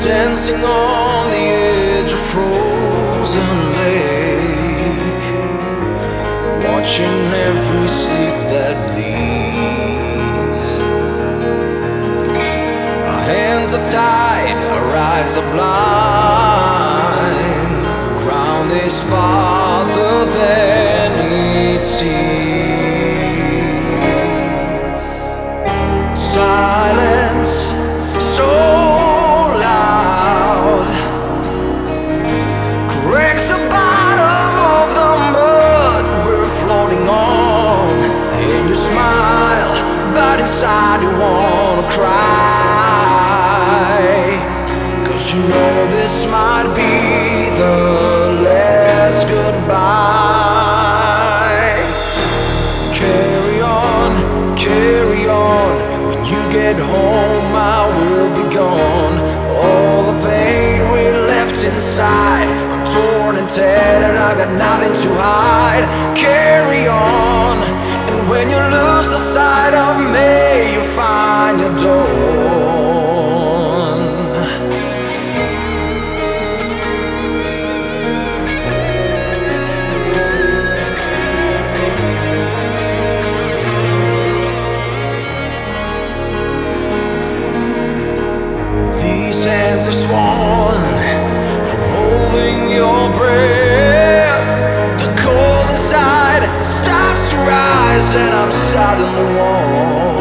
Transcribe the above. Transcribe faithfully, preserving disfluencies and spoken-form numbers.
dancing on the edge of frozen lake, watching every sleep that bleeds. Our hands are tied, our eyes are blind. Ground is farther than it seems. Silence so loud cracks the bottom of the mud we're floating on. And you smile, but inside you wanna cry, 'cause you know this might be the last goodbye. Carry on, carry on. When you get home, I will be gone. All the pain we left inside, I'm torn and tattered, I got nothing to hide. Carry on, and when you lose the sight of me, you find your dawn. These hands are swollen from holding your breath. The cold inside starts to rise, and I'm suddenly warm.